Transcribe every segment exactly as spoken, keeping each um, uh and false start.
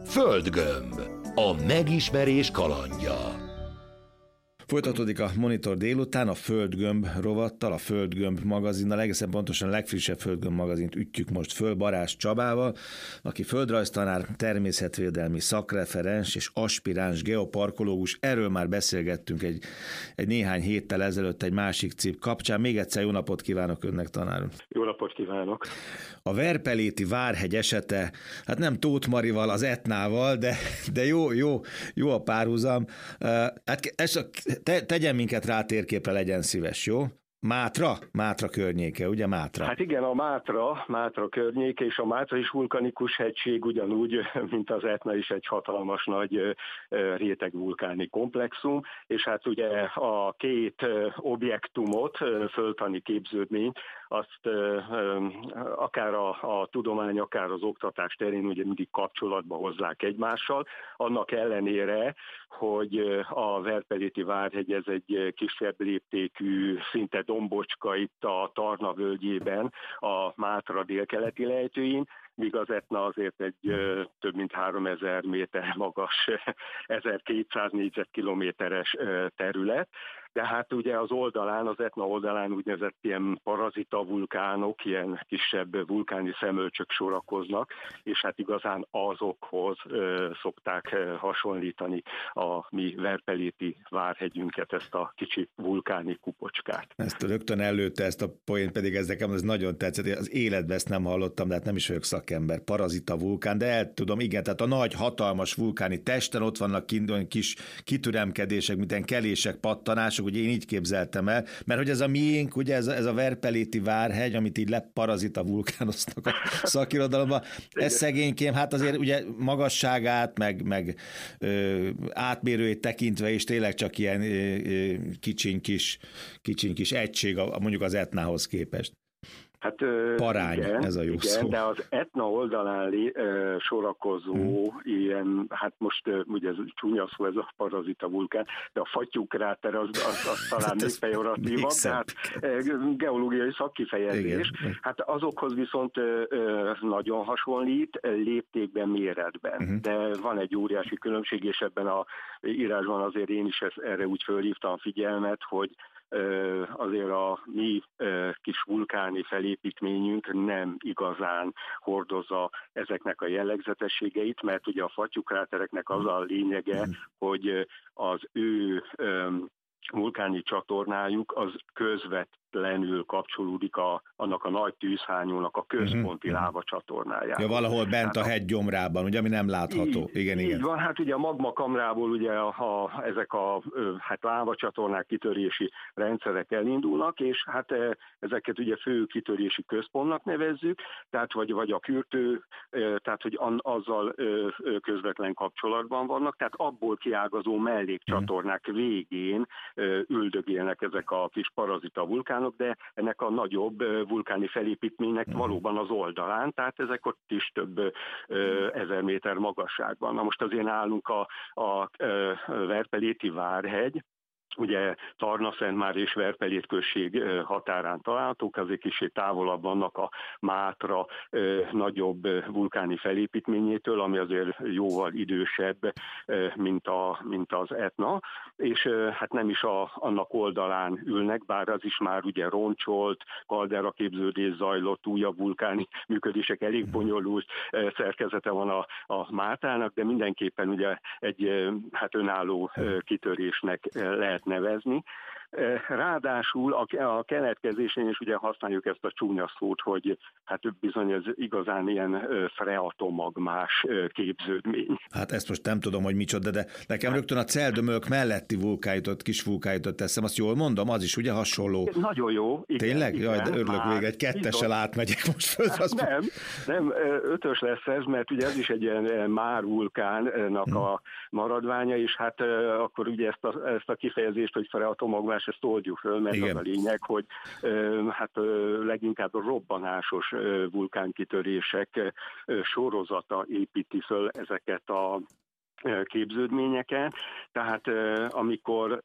Földgömb. A megismerés kalandja. Folytatódik a Monitor délután a Földgömb rovattal, a Földgömb magazinnal, egészen pontosan a legfrissebb Földgömb magazint ütjük most föl Barázs Csabával, aki földrajztanár, természetvédelmi szakreferens és aspiráns geoparkológus. Erről már beszélgettünk egy, egy néhány héttel ezelőtt egy másik cikk kapcsán. Még egyszer jó napot kívánok önnek, tanár úr! Jó napot kívánok! A Verpeléti Várhegy esete, hát nem Tóth Marival, az Etnával, de, de jó, jó, jó a párhuzam. Hát ez, te, tegyen minket rá a térképre, legyen szíves, jó? Mátra? Mátra környéke, ugye Mátra? Hát igen, a Mátra, Mátra környéke, és a Mátra is vulkanikus hegység, ugyanúgy, mint az Etna is egy hatalmas nagy réteg vulkáni komplexum, és hát ugye a két objektumot, földtani képződményt, azt akár a, a tudomány, akár az oktatás terén ugye mindig kapcsolatba hozzák egymással, annak ellenére, hogy a Verpeléti Várhegy ez egy kisebb léptékű, szinte dombocska itt a Tarna völgyében, a Mátra délkeleti lejtőin, míg az Etna azért egy ö, több mint háromezer méter magas, ezerkétszáz négyzetkilométeres ö, terület, de hát ugye az oldalán, az Etna oldalán úgynevezett ilyen parazita vulkánok, ilyen kisebb vulkáni szemölcsök sorakoznak, és hát igazán azokhoz ö, szokták ö, hasonlítani a mi Verpeléti Várhegyünket, ezt a kicsi vulkáni kupocskát. Ezt rögtön előtte, ezt a poént pedig ez nekem ez nagyon tetszett, az életben ezt nem hallottam, de hát nem is vagyok szakember, parazita vulkán, de el tudom, igen, tehát a nagy, hatalmas vulkáni testen ott vannak kis kitüremkedések, mint kelések, pattanások, ugye én így képzeltem el, mert hogy ez a miénk, ugye ez a, ez a Verpeléti Várhegy, amit így leparazita vulkánoztak a szakirodalomban, ez szegénykém, hát azért ugye magasságát, meg, meg ö, átmérőjét tekintve is tényleg csak ilyen ö, ö, kicsiny kis, kicsiny kis egység, a, mondjuk az Etnához képest. Hát, Parány, igen, ez a jó igen, szó. de az Etna oldalán lé, uh, sorakozó hmm. ilyen, hát most uh, ugye ez csúnya szó, ez a parazita vulkán, de a fattyúkráter az, az, az talán még pejoratívabb, tehát uh, geológiai szakkifejezés. Igen. Hát azokhoz viszont uh, nagyon hasonlít léptékben, méretben, hmm. de van egy óriási különbség, és ebben a írásban azért én is ezt, erre úgy fölhívtam a figyelmet, hogy azért a mi kis vulkáni felépítményünk nem igazán hordozza ezeknek a jellegzetességeit, mert ugye a fattyúkrátereknek az a lényege, hogy az ő vulkáni csatornájuk az közvetlenül kapcsolódik a, annak a nagy tűzhányónak a központi uh-huh. láva csatornájára. Ja, valahol bent hát a hegy gyomrában, ugye, ami nem látható. Így, igen, így igen. van, hát ugye a magmakamrából ugye a, a, ezek a hát lávacsatornák, kitörési rendszerek elindulnak, és hát ezeket ugye fő kitörési központnak nevezzük, tehát vagy, vagy a kürtő, tehát hogy azzal közvetlen kapcsolatban vannak, tehát abból kiágazó mellékcsatornák uh-huh. végén üldögélnek ezek a kis parazita vulkánok, de ennek a nagyobb vulkáni felépítménynek valóban az oldalán, tehát ezek ott is több ezer méter magasságban. Na most azért nálunk a, a Verpeléti Várhegy, ugye Tarna-Szentmár és Verpelét község határán találhatók, azért kicsit távolabb vannak a Mátra nagyobb vulkáni felépítményétől, ami azért jóval idősebb, mint, a, mint az Etna, és hát nem is a, annak oldalán ülnek, bár az is már ugye roncsolt, kaldera képződés zajlott, újabb vulkáni működések, elég bonyolult szerkezete van a, a Mátrának, de mindenképpen ugye egy hát önálló kitörésnek lehet nevezni. Ráadásul a keletkezésén is ugye használjuk ezt a csúnya szót, hogy hát bizony ez igazán ilyen freatomagmás képződmény. Hát ezt most nem tudom, hogy micsoda, de nekem rögtön a Celdömölk melletti vulkánitot, kis vulkánitot teszem, azt jól mondom, az is ugye hasonló. Nagyon jó. Igen, tényleg? Igen, Jaj, de örülök még, egy kettessel átmegyek most föl. Az... Nem, nem, ötös lesz ez, mert ugye ez is egy ilyen már vulkánnak hmm. a maradványa, és hát akkor ugye ezt a, ezt a kifejezést, hogy freatomagmás, ezt oldjuk föl, mert igen. Az a lényeg, hogy hát leginkább a robbanásos vulkánkitörések sorozata építi föl ezeket a képződményeket, tehát amikor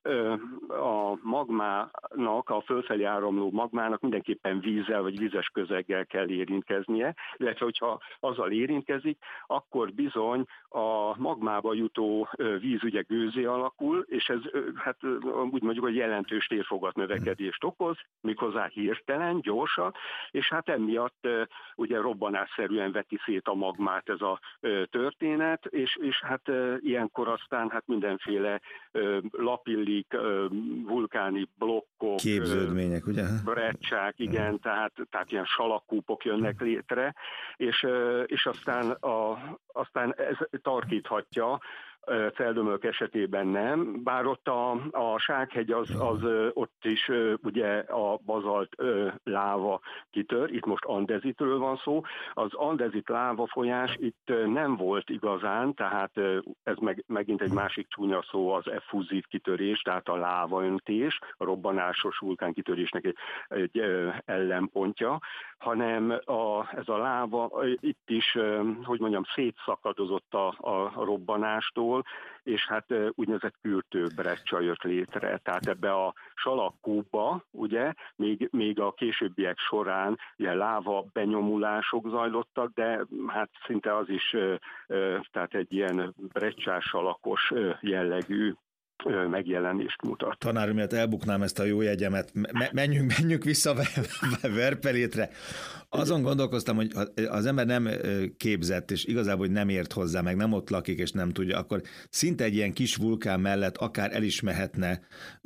a magmának, a fölfelé áramló magmának mindenképpen vízzel vagy vízes közeggel kell érintkeznie, illetve hogyha azzal érintkezik, akkor bizony a magmába jutó víz ugye gőzé alakul, és ez hát úgy mondjuk, hogy jelentős térfogat növekedést okoz, méghozzá hirtelen, gyorsan, és hát emiatt ugye robbanásszerűen veti szét a magmát ez a történet, és, és hát ilyenkor aztán hát mindenféle lapillik, vulkáni blokkok, képződmények, ugye? Brecsák, igen, tehát, tehát ilyen salakúpok jönnek létre, és, és aztán, a, aztán ez tarkíthatja, Celldömölk esetében nem, bár ott a, a Sághegy az, az ott is ugye a bazalt láva kitör, itt most andezitről van szó. Az andezit láva folyás itt nem volt igazán, tehát ez meg, megint egy másik csúnya szó, az effúzív kitörés, tehát a lávaöntés, a robbanásos vulkánkitörésnek egy, egy ellenpontja, hanem a, ez a láva itt is, hogy mondjam, szétszakadozott a, a robbanástól, és hát úgynevezett kürtőbrecsa jött létre. Tehát ebbe a salakkúba, ugye, még, még a későbbiek során ugye láva benyomulások zajlottak, de hát szinte az is tehát egy ilyen brecsás salakos jellegű megjelenést mutat. Tanár, miatt elbuknám ezt a jó jegyemet, menjünk, menjünk vissza Verpelétre. Azon gondolkoztam, hogy az ember nem képzett, és igazából, hogy nem ért hozzá, meg nem ott lakik, és nem tudja, akkor szinte egy ilyen kis vulkán mellett akár el is mehetne,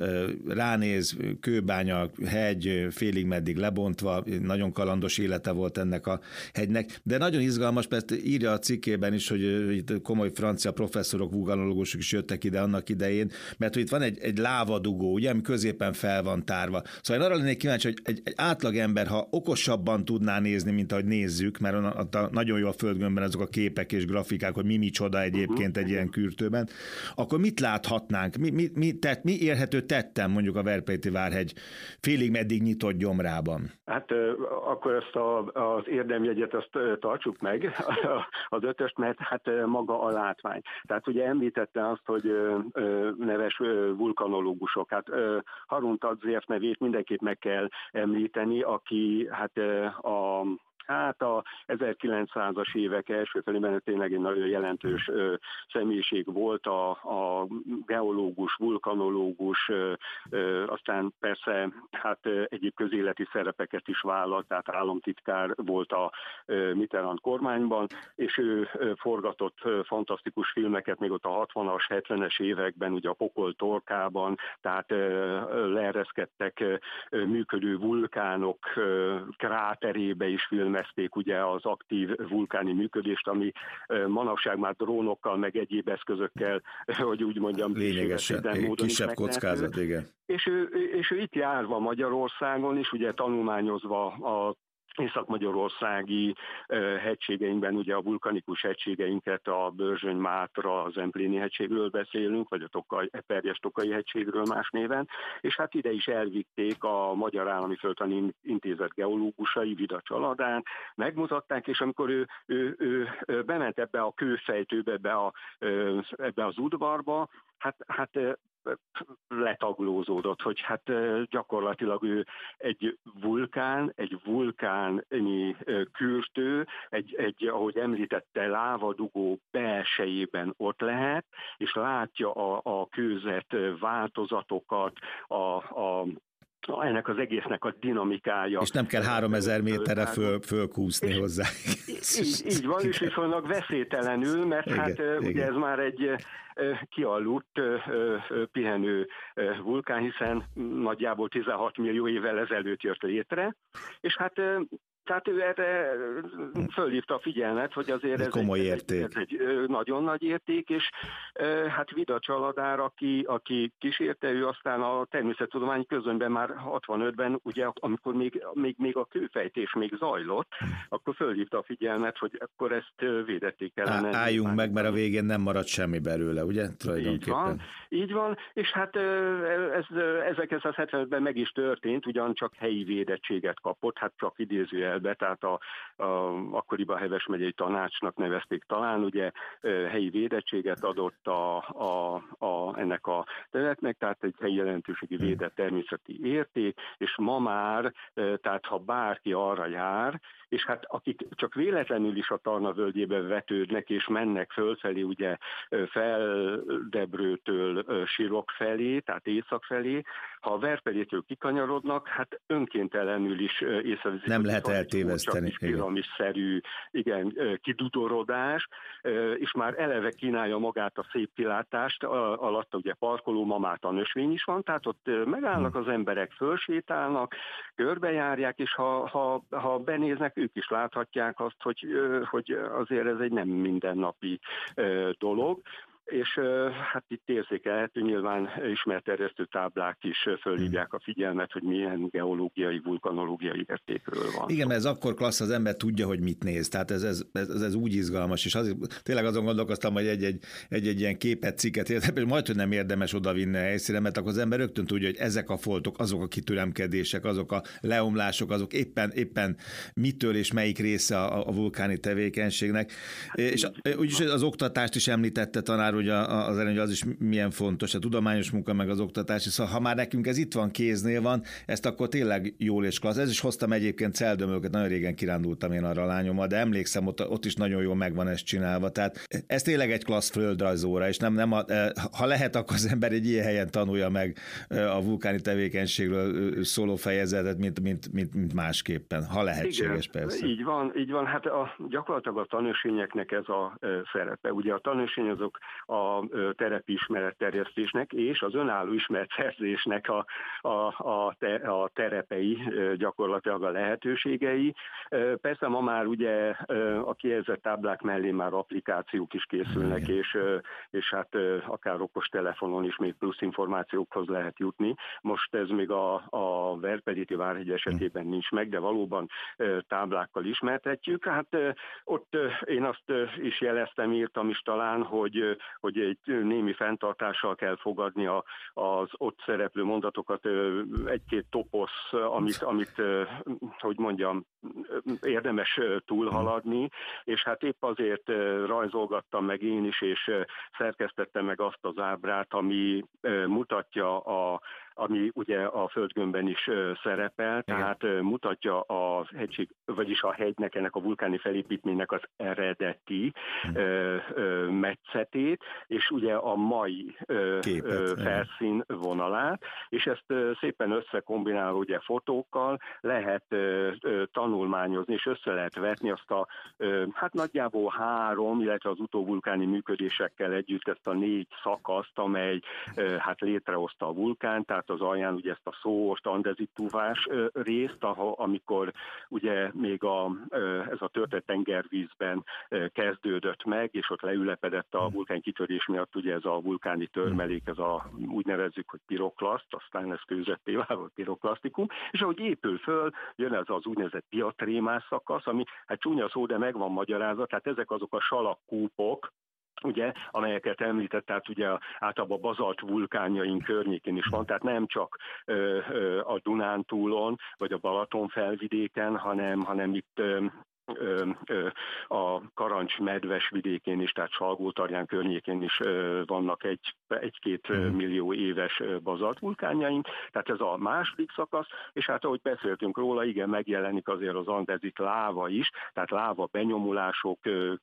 ránéz, kőbánya, hegy, félig meddig lebontva, nagyon kalandos élete volt ennek a hegynek, de nagyon izgalmas, persze írja a cikkében is, hogy itt komoly francia professzorok, vulkanológusok is jöttek ide annak idején, mert hogy itt van egy, egy lávadugó, ugye, ami középen fel van tárva. Szóval én arra lennék kíváncsi, hogy egy, egy átlagember, ha okosabban tudná nézni, mint ahogy nézzük, mert a, a, nagyon jó a földgömbben azok a képek és grafikák, hogy mi micsoda egyébként egy ilyen kürtőben, akkor mit láthatnánk? Mi, mi, mi, tett, mi érhető tettem mondjuk a Verpeléti várhegy félig meddig nyitott gyomrában? Hát akkor ezt a, az érdemjegyet azt tartsuk meg, az ötöst, mert hát maga a látvány. Tehát ugye említette azt, hogy neves vulkanológusok. Hát Harun Tadzért nevét mindenképp meg kell említeni, aki hát a Hát a ezerkilencszázas évek első felében tényleg egy nagyon jelentős ö, személyiség volt, a, a geológus, vulkanológus, ö, ö, aztán persze hát ö, egyéb közéleti szerepeket is vállalt, tehát államtitkár volt a ö, Mitterrand kormányban, és ő ö, forgatott ö, fantasztikus filmeket még ott a hatvanas, hetvenes években, ugye a Pokol torkában, tehát ö, leereszkedtek ö, működő vulkánok ö, kráterébe is filmek, ugye az aktív vulkáni működést, ami manapság már drónokkal, meg egyéb eszközökkel, hogy úgy mondjam, lényegesen, kisebb kockázat, igen. És ő, és ő itt járva Magyarországon is, ugye tanulmányozva a észak-magyarországi hegységeinkben, ugye a vulkanikus hegységeinket, a Börzsöny-Mátra, az Empléni hegységről beszélünk, vagy a Tokaj, Eperjes-Tokai hegységről más néven, és hát ide is elvitték a Magyar Állami Földtani Intézet geológusai, Vida Csaladán, megmutatták, és amikor ő, ő, ő bement ebbe a kőfejtőbe, ebbe, a, ebbe az udvarba, hát, hát letaglózódott, hogy hát gyakorlatilag ő egy vulkán, egy vulkáni kürtő, egy, egy, ahogy említette, lávadugó belsejében ott lehet, és látja a, a kőzet változatokat, a, a ennek az egésznek a dinamikája. És nem kell háromezer méterre föl, fölkúszni hozzá. Így, így van, és viszonylag veszélytelenül, mert igen, hát igen. Ugye ez már egy kialudt pihenő vulkán, hiszen nagyjából tizenhat millió évvel ezelőtt jött létre, és hát tehát ő erre fölhívta a figyelmet, hogy azért ez, komoly egy, érték. ez egy nagyon nagy érték, és hát Vida Csaladár, aki, aki kísérte, ő aztán a természettudományi közönyben már hatvanötben, ugye, amikor még, még, még a kőfejtés még zajlott, akkor fölhívta a figyelmet, hogy akkor ezt védették kellene. Álljunk meg, mert a végén nem marad semmi belőle, ugye? Így van, így van, és hát ez ezerkilencszázhetvenötben meg is történt, ugyancsak helyi védettséget kapott, hát csak idézőjelben be, tehát a, a akkoriban Heves megyei tanácsnak nevezték talán, ugye helyi védettséget adott a, a, a, ennek a területnek, tehát egy helyi jelentőségi védett természeti érték, és ma már, tehát ha bárki arra jár, és hát akik csak véletlenül is a Tarna völgyébe vetődnek, és mennek fölfelé, ugye Feldebrőtől Sirok felé, tehát észak felé, ha a Verperétől kikanyarodnak, hát önkéntelenül is észrevezik. Nem lehet eltéveszteni. Piramisszerű, igen, kidudorodás, és már eleve kínálja magát a szép kilátást, alatta ugye parkoló, Mamáta nösvény is van, tehát ott megállnak az emberek, fölsétálnak, körbejárják, és ha, ha, ha benéznek, ők is láthatják azt, hogy, hogy azért ez egy nem mindennapi dolog. És hát itt érzékelhető, nyilván ismertterjesztő táblák is fölhívják a figyelmet, hogy milyen geológiai, vulkanológiai értékről van. Igen, mert ez akkor klassz, az ember tudja, hogy mit néz. Tehát ez, ez, ez, ez úgy izgalmas, és azért, tényleg azon gondolkoztam, hogy egy-egy, egy-egy ilyen képet, cikket értem, és majd, hogy nem érdemes odavinni a helyszínre, mert akkor az ember rögtön tudja, hogy ezek a foltok, azok a kitüremkedések, azok a leomlások, azok éppen, éppen mitől és melyik része a, a vulkáni tevékenységnek. Hát, és úgyis az oktatást is említette tanár, hogy az elején, hogy az is milyen fontos, a tudományos munka meg az oktatás, szóval ha már nekünk ez itt van, kéznél van, ezt akkor tényleg jól és klassz. Ez is hoztam egyébként Celdömölköt, nagyon régen kirándultam én arra a lányommal, de emlékszem, ott, ott is nagyon jól megvan ezt csinálva. Tehát ez tényleg egy klassz földrajzóra, és nem, nem a, ha lehet, akkor az ember egy ilyen helyen tanulja meg a vulkáni tevékenységről szóló fejezetet, mint, mint, mint, mint másképpen, ha lehetséges. Igen, persze. Így van, így van. Hát a, gyakorlatilag a tanúsvényeknek ez a szerepe. Ugye a tanúsvény azok a terepi ismeretterjesztésnek és az önálló ismeretszerzésnek a, a, a, te, a terepei, gyakorlatilag a lehetőségei. Persze ma már ugye a kijelzett táblák mellé már applikációk is készülnek, és, és hát akár okos telefonon is még plusz információkhoz lehet jutni. Most ez még a, a Verperéti Várhegy esetében nincs meg, de valóban táblákkal ismertetjük. Hát ott én azt is jeleztem, írtam is talán, hogy hogy egy némi fenntartással kell fogadni a, az ott szereplő mondatokat, egy-két toposz, amit, amit, hogy mondjam, érdemes túlhaladni, és hát épp azért rajzolgattam meg én is, és szerkesztettem meg azt az ábrát, ami mutatja a ami ugye a földgömbben is szerepel, tehát igen, mutatja a hegység, vagyis a hegynek, ennek a vulkáni felépítménynek az eredeti hmm. metszetét, és ugye a mai Képet, felszín vonalát, és ezt szépen összekombinálva ugye fotókkal lehet tanulmányozni, és össze lehet vetni azt a, hát nagyjából három, illetve az utóvulkáni működésekkel együtt ezt a négy szakaszt, amely hát létrehozta a vulkán, tehát az alján ugye ezt a szóost, andezitúvás részt, ahol, amikor ugye még a, ez a törtett tengervízben kezdődött meg, és ott leülepedett a vulkán kitörés miatt ugye ez a vulkáni törmelék, ez a úgy nevezzük, hogy piroklaszt, aztán ez kőzetté vált piroklasztikum, és ahogy épül föl, jön ez az úgynevezett diatrémás szakasz, ami hát csúnya szó, de megvan magyarázva, tehát ezek azok a salakkúpok, ugye, amelyeket említett, tehát ugye általában a bazalt vulkánjaink környékén is van, tehát nem csak ö, ö, a Dunántúlon, vagy a Balaton felvidéken, hanem, hanem itt ö, Ö, ö, a Karancs medves vidékén is, tehát Salgótarján környékén is ö, vannak egy, egy-két mm. millió éves bazaltvulkánjaink, tehát ez a második szakasz, és hát ahogy beszéltünk róla, igen, megjelenik azért az andezit láva is, tehát láva benyomulások,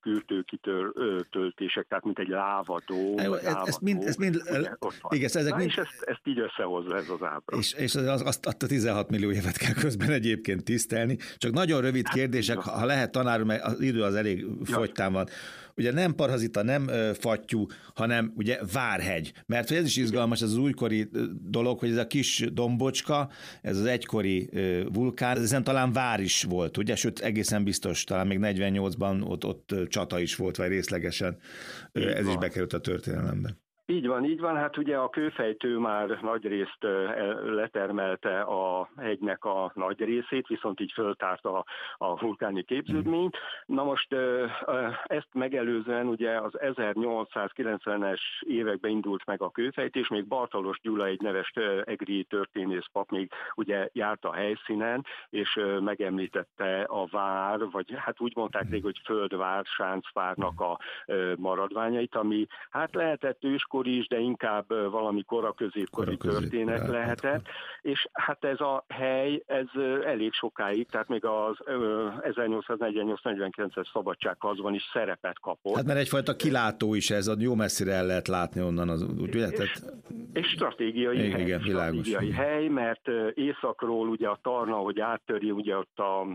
kürtőkitöltések, tehát mint egy lávadó. Ezt mind, ezt mind, igen, ezek mind... És ezt, ezt így összehozza ez az ábra. És, és azt, azt a tizenhat millió évet kell közben egyébként tisztelni, csak nagyon rövid kérdések, hát, ha lehet, tanár úr, mert az idő az elég fogytán van. Ugye nem parazita, nem ö, fattyú, hanem ugye Várhegy. Mert ez is izgalmas, ez az újkori dolog, hogy ez a kis dombocska, ez az egykori ö, vulkán, ezen talán vár is volt, ugye? Sőt, egészen biztos, talán még negyvennyolcban ott, ott csata is volt, vagy részlegesen. Ö, ez is bekerült a történelembe. Így van, így van. Hát ugye a kőfejtő már nagyrészt letermelte a hegynek a nagy részét, viszont így föltárta a vulkáni képződményt. Na most ezt megelőzően ugye az ezernyolcszázkilencvenes években indult meg a kőfejtés, még Bartalos Gyula, egy neves egri történész pap még ugye járt a helyszínen, és megemlítette a vár, vagy hát úgy mondták rég, hogy földvár, sáncvárnak a maradványait, ami hát lehetett őskor is, de inkább valami koraközépkori történet lehetett, és hát ez a hely, ez elég sokáig, tehát még az ezernyolcszáznegyvennyolc negyvenkilences szabadságharcban is szerepet kapott. Hát mert egyfajta kilátó is ez, jó messzire el lehet látni onnan, az, úgy, ugye? És, és stratégiai, igen, hely, igen, stratégiai hely, mert északról ugye a Tarna, hogy áttöri ugye ott a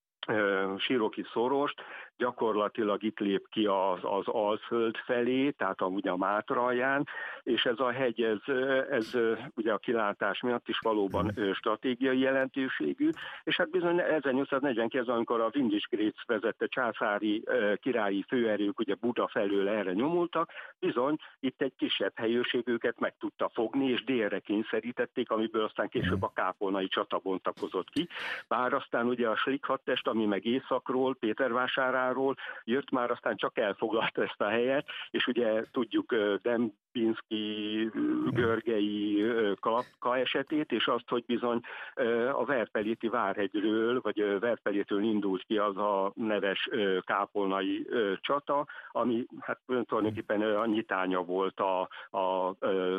Siroki szorost, gyakorlatilag itt lép ki az, az Alföld felé, tehát a, ugye a Mátra alján, és ez a hegy, ez, ez ugye a kilátás miatt is valóban stratégiai jelentőségű, és hát bizony ezernyolcszáznegyvenkilenc, amikor a Windischgrätz vezette császári királyi főerők ugye Buda felől erre nyomultak, bizony itt egy kisebb helyőrség őket meg tudta fogni, és délre kényszerítették, amiből aztán később a kápolnai csata bontakozott ki. Bár aztán ugye a Schlick hadtest, ami meg északról, Pétervásáráról jött, már aztán csak elfoglalta ezt a helyet, és ugye tudjuk Dembinski, Görgei Klapka esetét, és azt, hogy bizony a Verpeléti Várhegyről, vagy Verpelétől indult ki az a neves kápolnai csata, ami hát tulajdonképpen a nyitánya volt a, a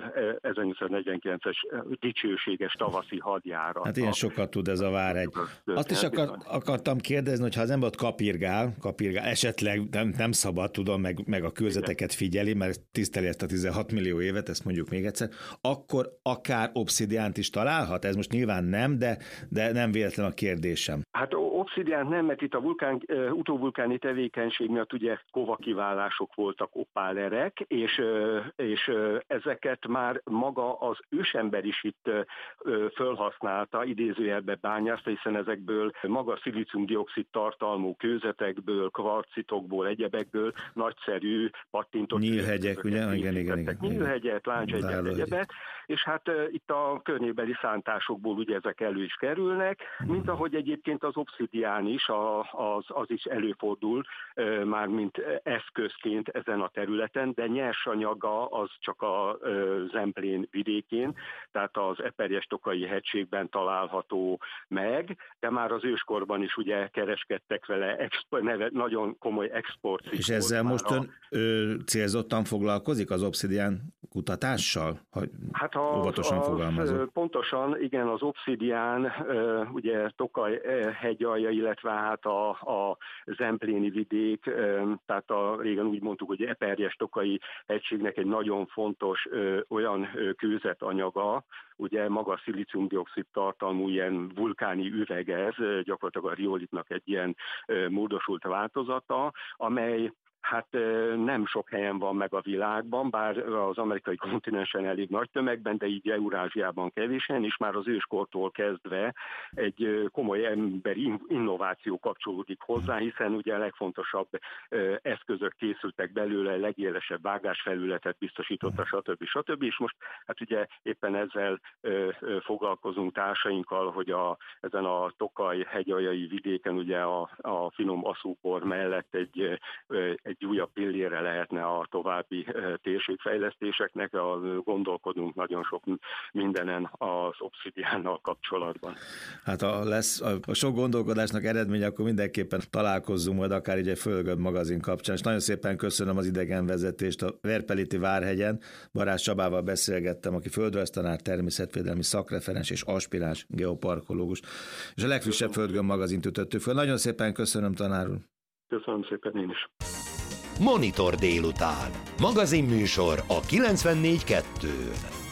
ezernyolcszáznegyvenkilences dicsőséges tavaszi hadjárat. Hát ilyen sokat tud ez a Várhegy. Azt is akar, akartam kérdezni, hogy ha az ember kapirgál, kapirgál, esetleg nem, nem szabad, tudom, meg, meg a kőzeteket figyeli, mert tiszteli ezt a tizenhat millió évet, ezt mondjuk még egyszer, akkor akár obszidiánt is találhat? Ez most nyilván nem, de, de nem véletlen a kérdésem. Hát obszidiánt nem, mert itt a vulkán, utóvulkáni tevékenység miatt ugye kovakiválások voltak, opálerek, és, és ezeket már maga az ősember is itt fölhasználta, idézőjelbe bányászta, hiszen ezekből maga szilícium-dioxid tartalmú kőzetekből, kvarcitokból, egyebekből nagyszerű pattintott nyílhegyek, ugye? Igen, igen, igen. Nyílhegyet, lánchegyet, egyebet, és hát uh, itt a környébeli szántásokból ugye ezek elő is kerülnek, mint ahogy egyébként az obszidián is, a, az, az is előfordul uh, már mint eszközként ezen a területen, de nyersanyaga az csak a uh, Zemplén vidékén, tehát az Eperjes-Tokaji hegységben található meg, de már az őskorban is ugye kereskedtek vele, expo, neve, nagyon komoly export. És ezzel most ön ő, célzottan foglalkozik az obszidián kutatással? Ha hát a, óvatosan fogalmazom. Pontosan, igen, az obszidián, ugye Tokaj hegyalja, illetve hát a, a Zempléni vidék, tehát a, régen úgy mondtuk, hogy Eperjes-Tokaji hegységnek egy nagyon fontos olyan kőzetanyaga, ugye maga szilícium-dioxid tartalmú ilyen vulkáni üveg ez, gyakorlatilag a riolitnak egy ilyen módosult változata, amely hát nem sok helyen van meg a világban, bár az amerikai kontinensen elég nagy tömegben, de így Eurázsiában kevésen, és már az őskortól kezdve egy komoly emberi innováció kapcsolódik hozzá, hiszen ugye a legfontosabb eszközök készültek belőle, legélesebb vágásfelületet biztosította, stb. stb. És most hát ugye éppen ezzel foglalkozunk társainkkal, hogy a, ezen a Tokaj hegyaljai vidéken ugye a, a finom aszúpor mellett egy, egy egy újabb pillére lehetne a további térségfejlesztéseknek, gondolkodunk nagyon sok mindenen az obszidiánnal kapcsolatban. Hát a, lesz, a sok gondolkodásnak eredménye, akkor mindenképpen találkozzunk majd akár így egy Földgömb magazin kapcsán, és nagyon szépen köszönöm az idegenvezetést a Verpeléti Várhegyen. Barás Csabával beszélgettem, aki földrajztanár, természetvédelmi szakreferens és aspiráns geoparkológus, és a legfrissebb Földgömb magazint ütöttük föl. Nagyon szépen köszönöm, tanár úr. Köszönöm szépen én is. Monitor délután. Magazinműsor a kilencvennégy kettőn.